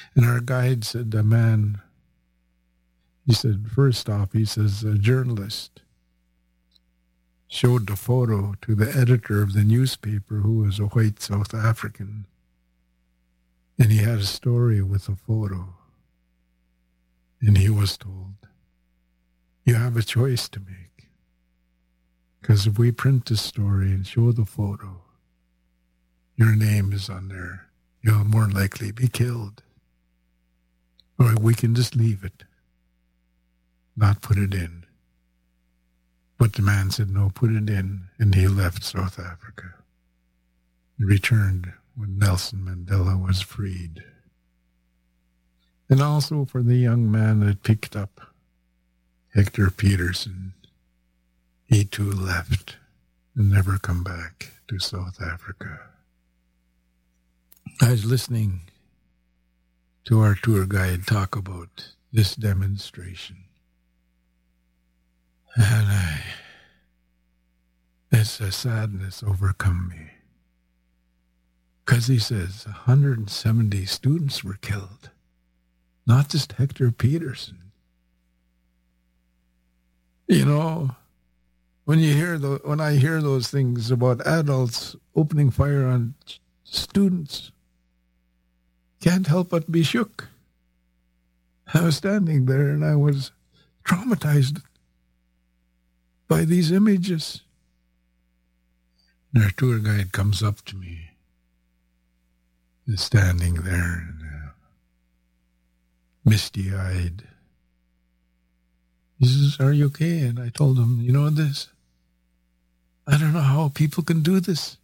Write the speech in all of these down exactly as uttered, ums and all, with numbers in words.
And our guide said, a man, he said, first off, he says, a journalist showed the photo to the editor of the newspaper, who was a white South African. And he had a story with a photo. And he was told, you have a choice to make. Because if we print the story and show the photo, your name is on there. You'll more likely be killed. Or we can just leave it, not put it in. But the man said, no, put it in. And he left South Africa. He returned when Nelson Mandela was freed. And also for the young man that picked up Hector Peterson. He too left and never come back to South Africa. I was listening to our tour guide talk about this demonstration. And I, it's a sadness overcome me. Because he says one hundred seventy students were killed. Not just Hector Peterson. You know, when you hear the, when I hear those things about adults opening fire on students, can't help but be shook. I was standing there and I was traumatized by these images. And our tour guide comes up to me, is standing there and uh, misty-eyed. He says, are you okay? And I told him, you know this? I don't know how people can do this.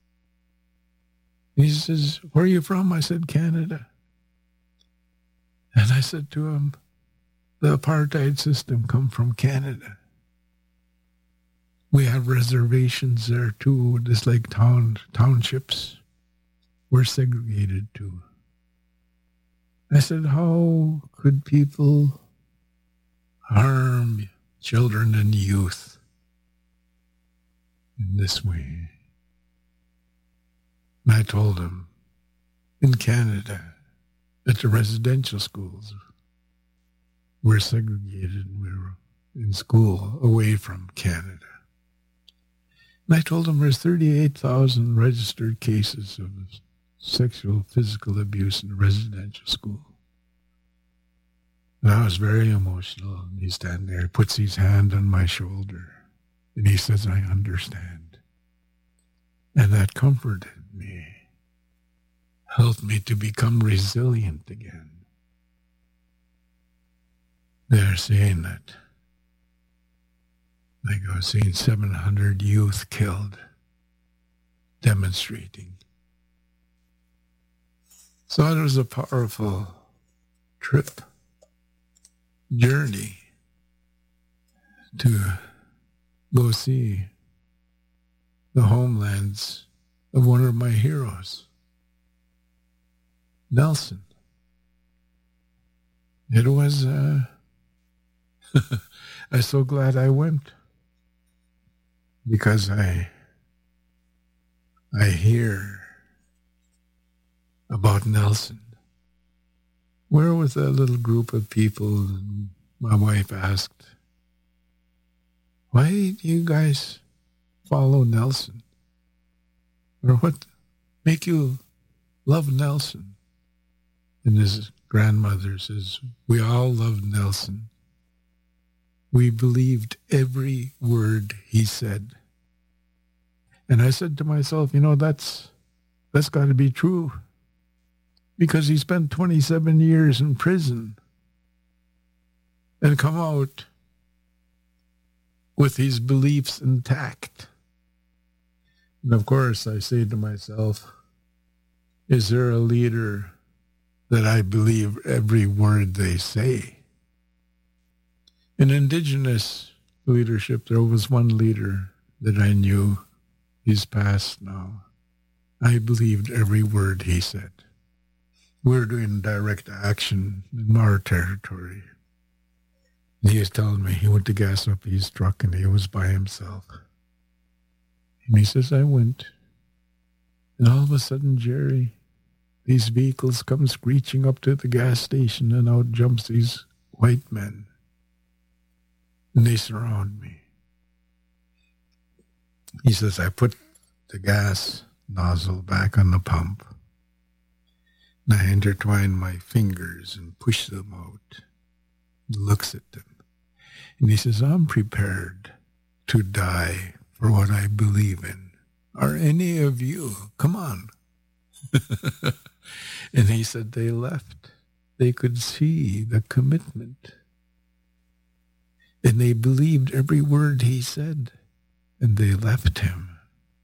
He says, where are you from? I said, Canada. And I said to him, the apartheid system come from Canada. We have reservations there too, just like town townships. We're segregated too. I said, how could people harm children and youth in this way? And I told him, in Canada, at the residential schools, we're segregated. We're in school away from Canada. And I told him there's thirty-eight thousand registered cases of sexual, physical abuse in a residential school. And I was very emotional. And he's standing there, he puts his hand on my shoulder, and he says, I understand. And that comforted me, helped me to become resilient again. They're saying that, like I was saying, seven hundred youth killed demonstrating. So it was a powerful trip, journey to go see the homelands of one of my heroes, Nelson. It was, uh, I'm so glad I went, because I, I hear about Nelson. We're with a little group of people, and my wife asked, why do you guys follow Nelson? Or what make you love Nelson? And his grandmother says, we all loved Nelson. We believed every word he said. And I said to myself, you know, that's that's got to be true. Because he spent twenty-seven years in prison and come out with his beliefs intact. And of course, I say to myself, is there a leader that I believe every word they say? In Indigenous leadership, there was one leader that I knew. He's passed now. I believed every word he said. We were doing direct action in our territory. And he was telling me he went to gas up his truck and he was by himself. And he says, I went. And all of a sudden, Jerry, these vehicles come screeching up to the gas station, and out jumps these white men. And they surround me. He says, I put the gas nozzle back on the pump, and I intertwine my fingers and push them out. He looks at them. And he says, I'm prepared to die for what I believe in. Are any of you? Come on. And he said they left. They could see the commitment. And they believed every word he said. And they left him.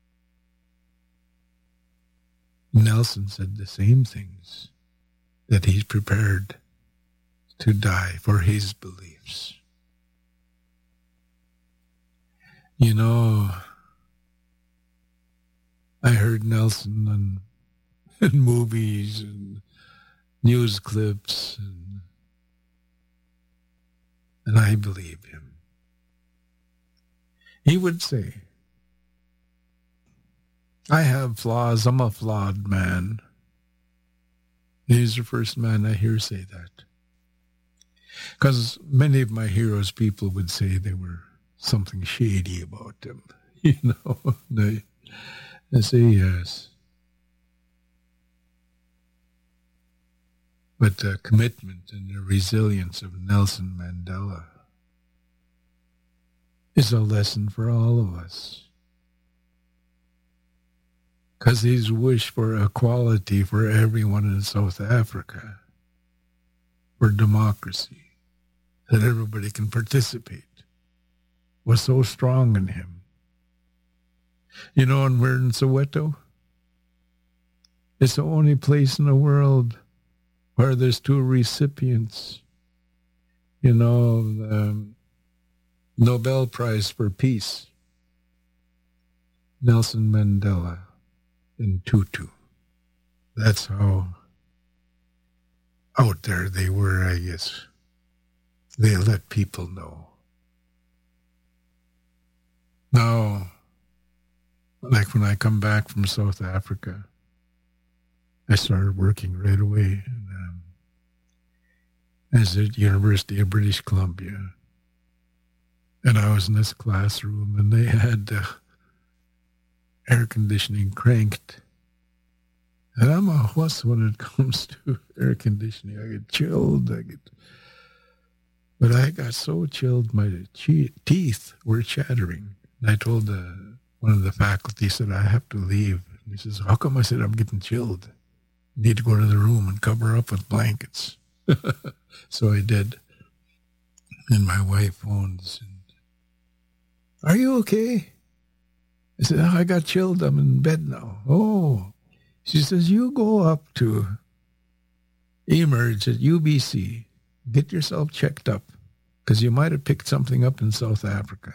Nelson said the same things, that he's prepared to die for his beliefs. You know, I heard Nelson in, in movies and news clips, and, and I believe him. He would say, I have flaws, I'm a flawed man. He's the first man I hear say that. Because many of my heroes, people would say they were something shady about them. You know, they, they say yes. But the commitment and the resilience of Nelson Mandela is a lesson for all of us. Because his wish for equality for everyone in South Africa, for democracy, that everybody can participate, was so strong in him. You know, and we're in Soweto. It's the only place in the world where there's two recipients, you know, the Nobel Prize for Peace, Nelson Mandela and Tutu. That's how out there they were, I guess. They let people know. Now, like when I come back from South Africa, I started working right away. And, um, I was at University of British Columbia. And I was in this classroom, and they had uh, air conditioning cranked. And I'm a wuss when it comes to air conditioning. I get chilled. I get, but I got so chilled, my che- teeth were chattering. And I told uh, one of the faculty, said, I have to leave. And he says, how come? I said, I'm getting chilled. I need to go to the room and cover up with blankets. So I did. And my wife phones. And, are you okay? I said, oh, I got chilled. I'm in bed now. Oh. She says, you go up to Emerge at U B C. Get yourself checked up, because you might have picked something up in South Africa.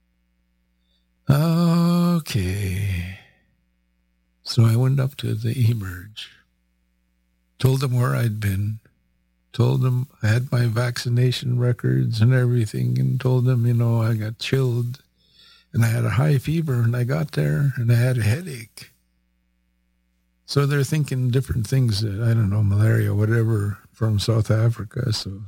Okay. So I went up to the Emerge, told them where I'd been, told them I had my vaccination records and everything, and told them, you know, I got chilled and I had a high fever, and I got there and I had a headache. So they're thinking different things, that, I don't know, malaria, whatever, from South Africa. So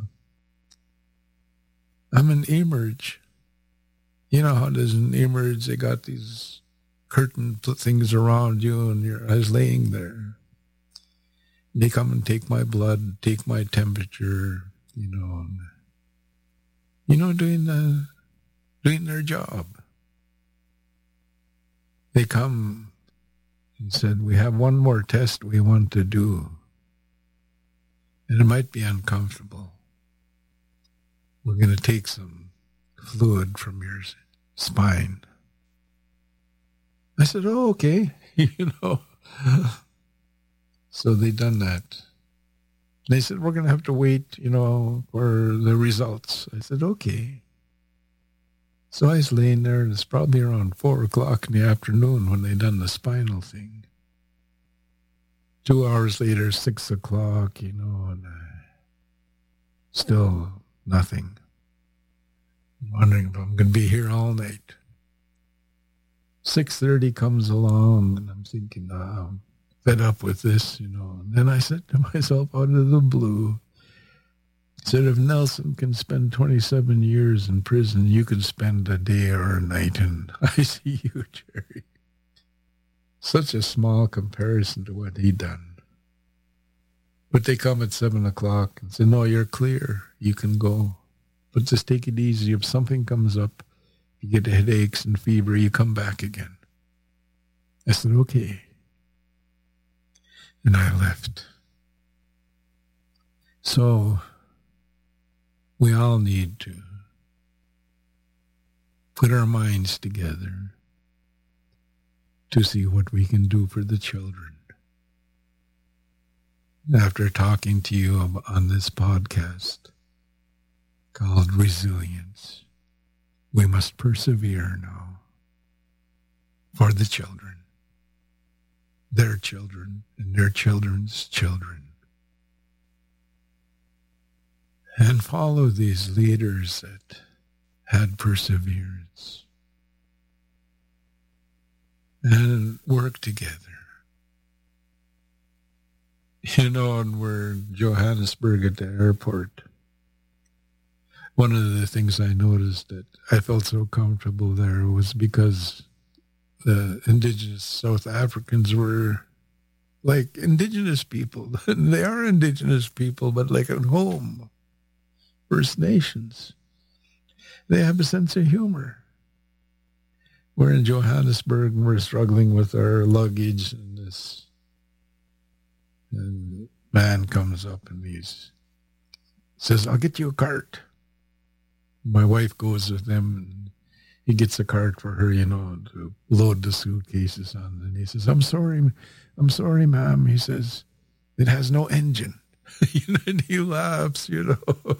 I'm in Emerge. You know how it is in Emerge, they got these curtain things around you, and you're, I was laying there. They come and take my blood, take my temperature, you know, and, you know, doing the, doing their job. They come and said, we have one more test we want to do, and it might be uncomfortable. We're going to take some fluid from your spine. I said, oh, okay, you know. So they done that. They said, we're going to have to wait, you know, for the results. I said, okay. So I was laying there, and it's probably around four o'clock in the afternoon when they done the spinal thing. Two hours later, six o'clock, you know, and uh, still nothing. I'm wondering if I'm going to be here all night. six thirty comes along, and I'm thinking, oh, fed up with this, you know. And then I said to myself out of the blue, I said, if Nelson can spend twenty-seven years in prison, you can spend a day or a night in I C U, Jerry. Such a small comparison to what he done. But they come at seven o'clock and say, no, you're clear. You can go. But just take it easy. If something comes up, you get headaches and fever, you come back again. I said, okay. And I left. So we all need to put our minds together to see what we can do for the children. After talking to you on this podcast called Resilience, we must persevere now for the children, their children, and their children's children. And follow these leaders that had perseverance and work together. You know, and we're in Johannesburg at the airport. One of the things I noticed that I felt so comfortable there was because the indigenous South Africans were like indigenous people. They are indigenous people, but like at home. First Nations. They have a sense of humor. We're in Johannesburg and we're struggling with our luggage, and this and man comes up and he's says, I'll get you a cart. My wife goes with them and he gets a cart for her, you know, to load the suitcases on. And he says, I'm sorry, I'm sorry, ma'am. He says, it has no engine. You know, and he laughs, you know.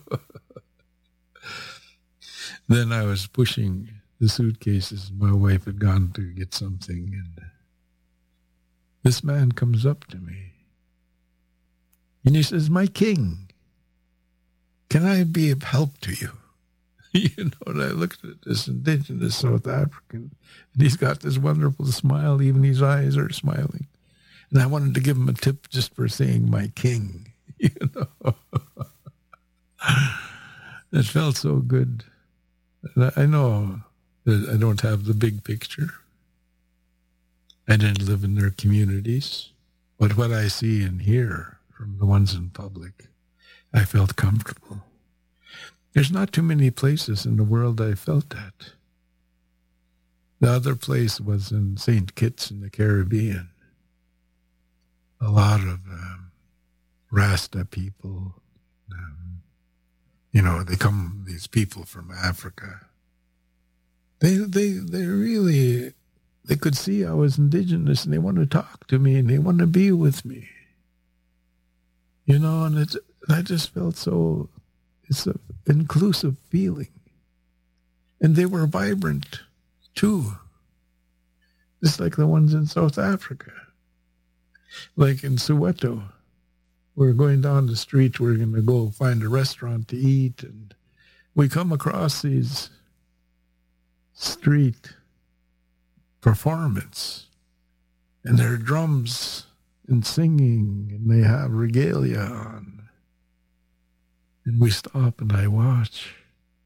Then I was pushing the suitcases. My wife had gone to get something, and this man comes up to me. And he says, my king, can I be of help to you? You know, and I looked at this indigenous South African, and he's got this wonderful smile. Even his eyes are smiling. And I wanted to give him a tip just for saying my king, you know. It felt so good. And I know that I don't have the big picture. I didn't live in their communities. But what I see and hear from the ones in public, I felt comfortable. There's not too many places in the world I felt that. The other place was in Saint Kitts in the Caribbean. A lot of um, Rasta people, um, you know, they come, these people from Africa. They, they, they really, they could see I was indigenous and they want to talk to me and they want to be with me. You know, and it's, I just felt so, it's an inclusive feeling. And they were vibrant too. Just like the ones in South Africa. Like in Soweto. We're going down the street, we're going to go find a restaurant to eat, and we come across these street performance, and there are drums and singing, and they have regalia on. And we stop and I watch.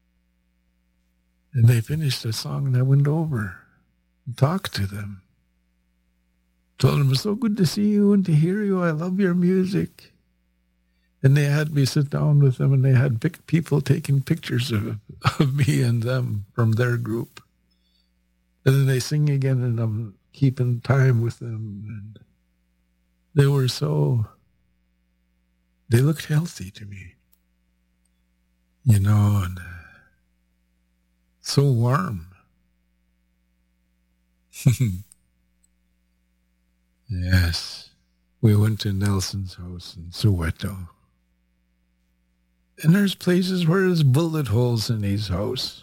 And they finished the song and I went over and talked to them. Told them, it's so good to see you and to hear you. I love your music. And they had me sit down with them, and they had pic- people taking pictures of, of me and them from their group. And then they sing again, and I'm keeping time with them. And they were so, they looked healthy to me. You know, and uh, so warm. Yes. We went to Nelson's house in Soweto. And there's places where there's bullet holes in his house.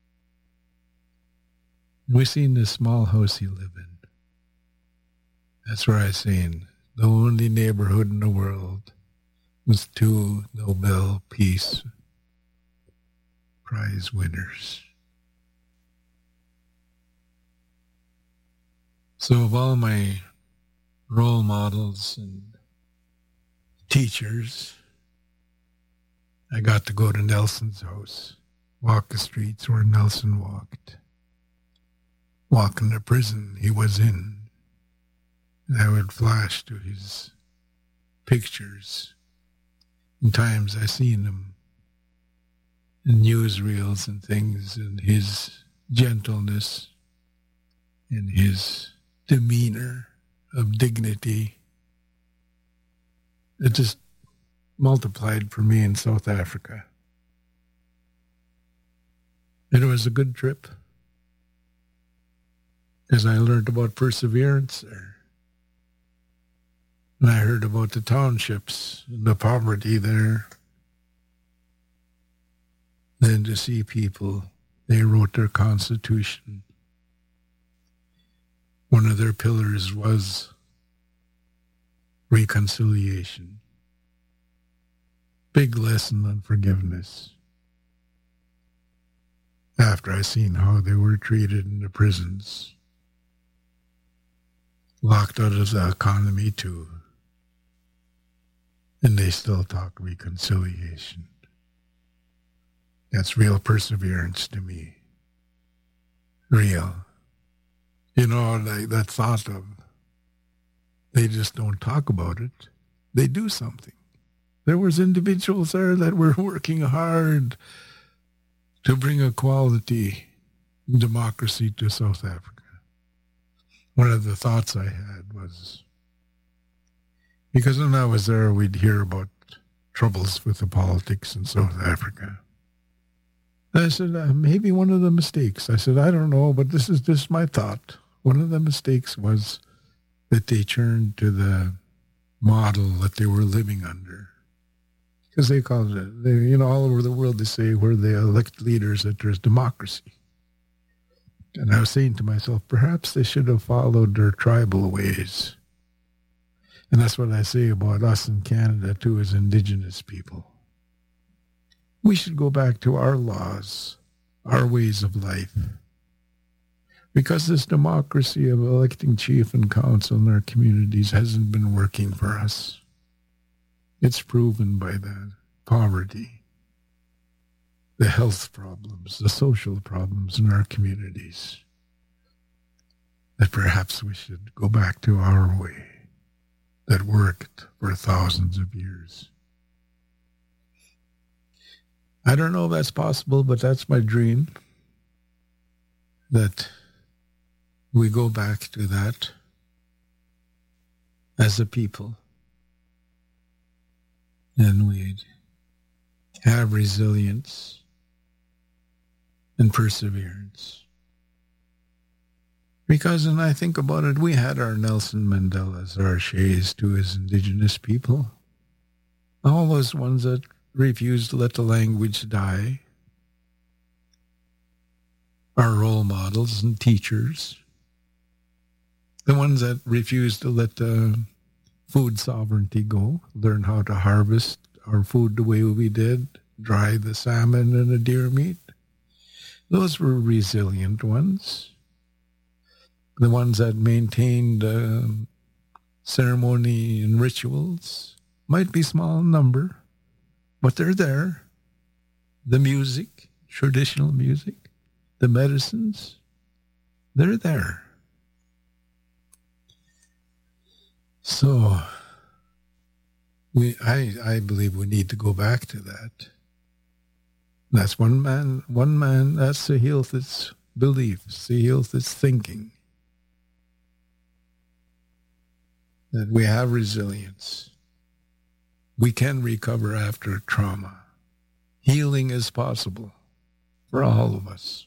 We seen this small house he lived in. That's where I seen the only neighborhood in the world with two Nobel Peace Prize winners. So of all my role models and teachers. I got to go to Nelson's house, walk the streets where Nelson walked, walk in the prison he was in. And I would flash to his pictures. In times I seen him in newsreels and things, and his gentleness and his demeanor of dignity. It just multiplied for me in South Africa. And it was a good trip because I learned about perseverance there. And I heard about the townships and the poverty there. Then to see people, they wrote their constitution. One of their pillars was reconciliation. Big lesson on forgiveness. After I seen how they were treated in the prisons, locked out of the economy too, and they still talk reconciliation. That's real perseverance to me. Real. You know, like that thought of, they just don't talk about it. They do something. There was individuals there that were working hard to bring equality and democracy to South Africa. One of the thoughts I had was, because when I was there, we'd hear about troubles with the politics in South Africa. And I said, uh, maybe one of the mistakes. I said, I don't know, but this is just my thought. One of the mistakes was that they turned to the model that they were living under. Because they called it, they, you know, all over the world they say where they elect leaders that there's democracy. And I was saying to myself, perhaps they should have followed their tribal ways. And that's what I say about us in Canada too, as Indigenous people. We should go back to our laws, our ways of life. Because this democracy of electing chief and council in our communities hasn't been working for us. It's proven by the poverty, the health problems, the social problems in our communities, that perhaps we should go back to our way that worked for thousands of years. I don't know if that's possible, but that's my dream, that we go back to that as a people. And we'd have resilience and perseverance. Because when I think about it, we had our Nelson Mandela's, our Shays to his Indigenous people. All those ones that refused to let the language die. Our role models and teachers. The ones that refused to let the food sovereignty go, learn how to harvest our food the way we did, dry the salmon and the deer meat. Those were resilient ones. The ones that maintained uh, ceremony and rituals might be small in number, but they're there. The music, traditional music, the medicines, they're there. So, we, I, I believe we need to go back to that. That's one man, one man, that's Sahilth's belief, Sahilth's thinking. That we have resilience. We can recover after trauma. Healing is possible for all of us.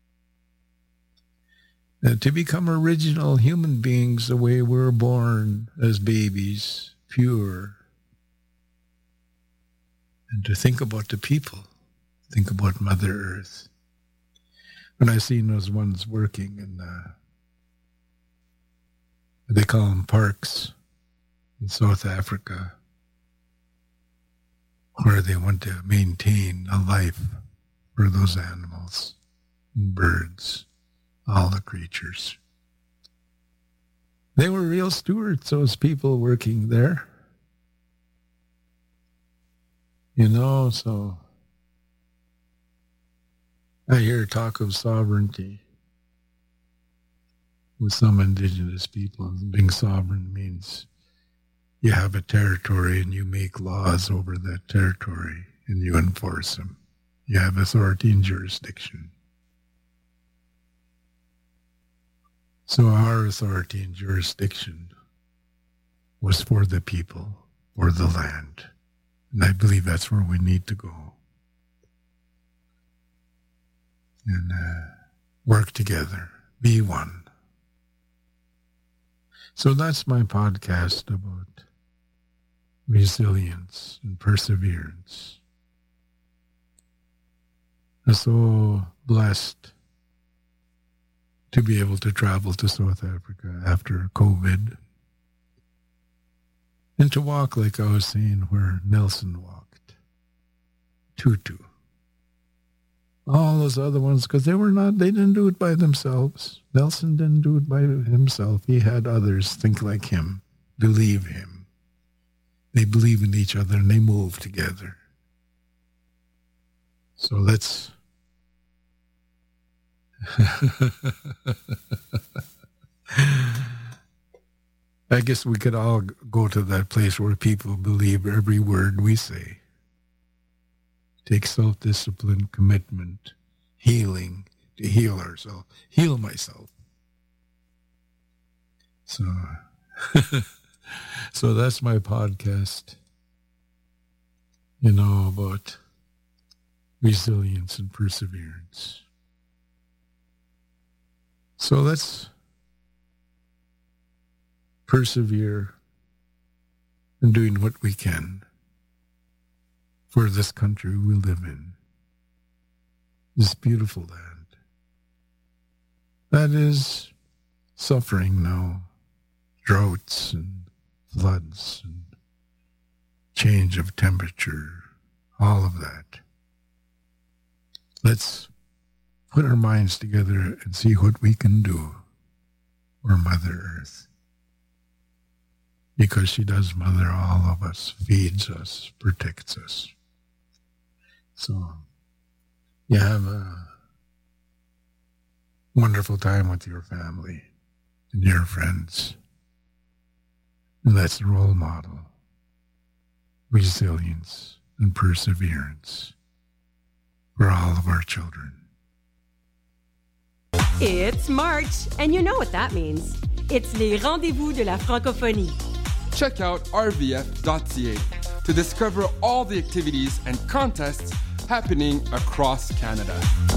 And to become original human beings the way we were born as babies, pure. And to think about the people, think about Mother Earth. When I seen those ones working in, uh, they call them parks in South Africa, where they want to maintain a life for those animals and birds, all the creatures. They were real stewards, those people working there. You know, so I hear talk of sovereignty with some indigenous people. Being sovereign means you have a territory and you make laws over that territory and you enforce them. You have authority and jurisdiction. So our authority and jurisdiction was for the people, for the land. And I believe that's where we need to go. And uh, work together, be one. So that's my podcast about resilience and perseverance. I'm so blessed to be able to travel to South Africa after COVID and to walk, like I was saying, where Nelson walked, Tutu. All those other ones, because they were not, they didn't do it by themselves. Nelson didn't do it by himself. He had others think like him, believe him. They believe in each other and they move together. So let's I guess we could all go to that place where people believe every word we say. Take self-discipline, commitment, healing, to heal ourselves, heal myself. So, so that's my podcast, you know, about resilience and perseverance. So let's persevere in doing what we can for this country we live in, this beautiful land that is suffering now, droughts and floods and change of temperature, all of that. Let's put our minds together and see what we can do for Mother Earth. Because she does mother all of us, feeds us, protects us. So you have a wonderful time with your family and your friends. And that's the role model. Resilience and perseverance for all of our children. It's March, and you know what that means. It's les rendezvous de la francophonie. Check out r v f dot c a to discover all the activities and contests happening across Canada.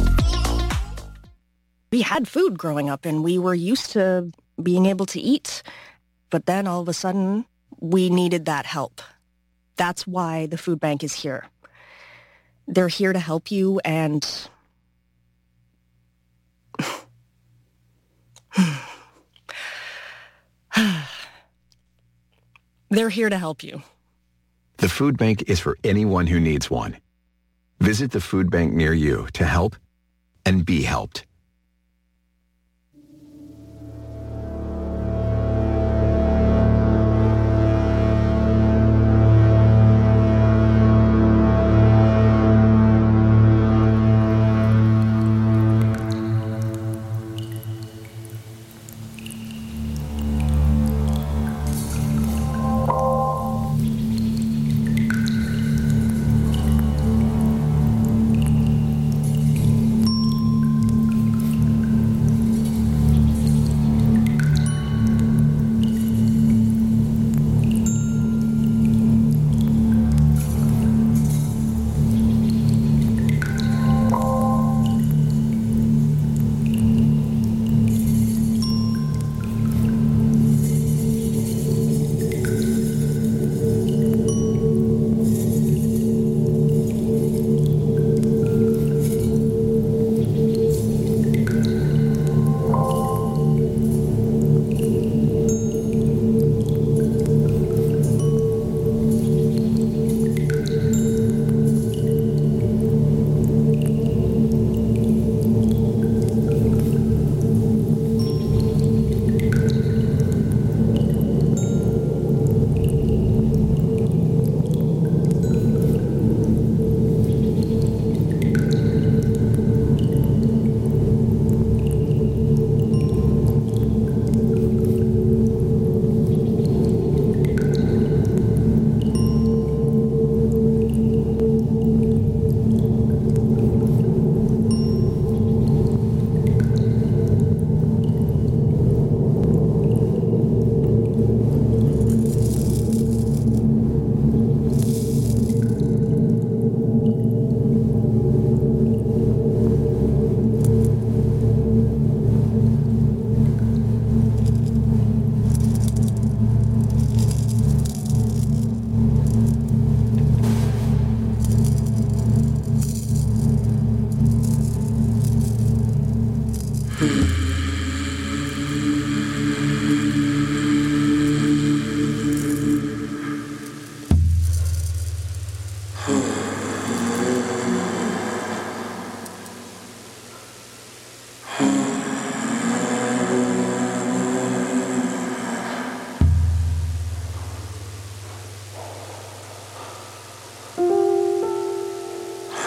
We had food growing up and we were used to being able to eat. But then all of a sudden, we needed that help. That's why the food bank is here. They're here to help you and... They're here to help you. The food bank is for anyone who needs one. Visit the food bank near you to help and be helped.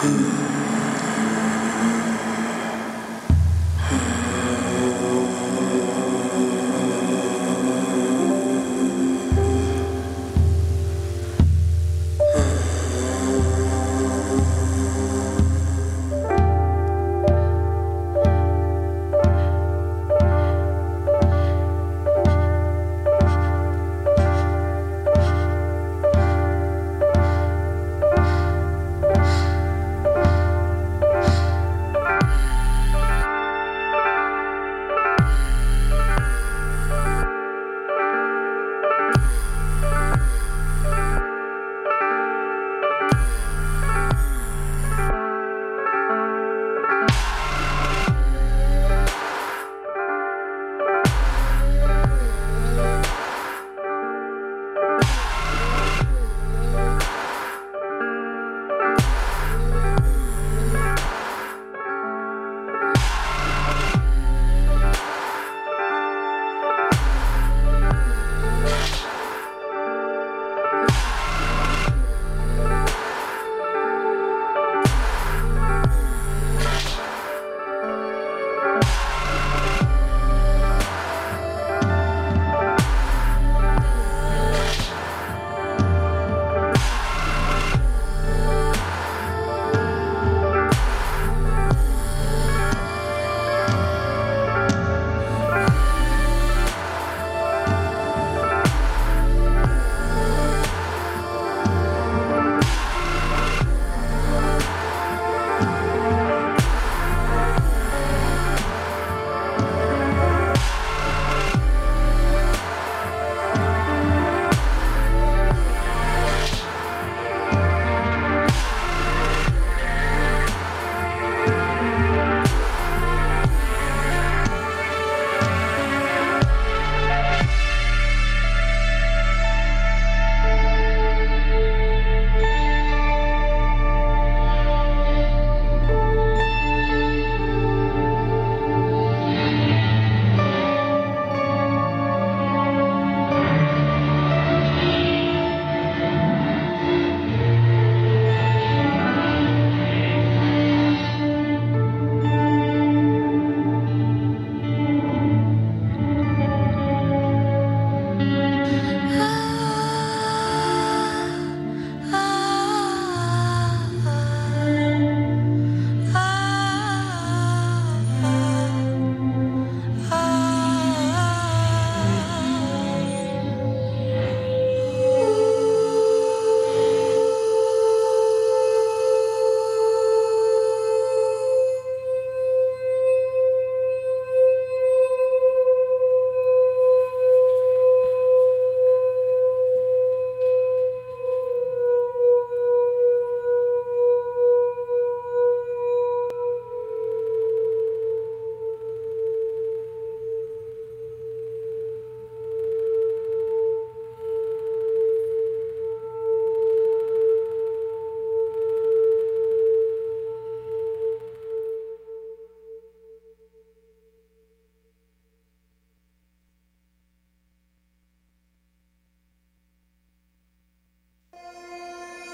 Bye.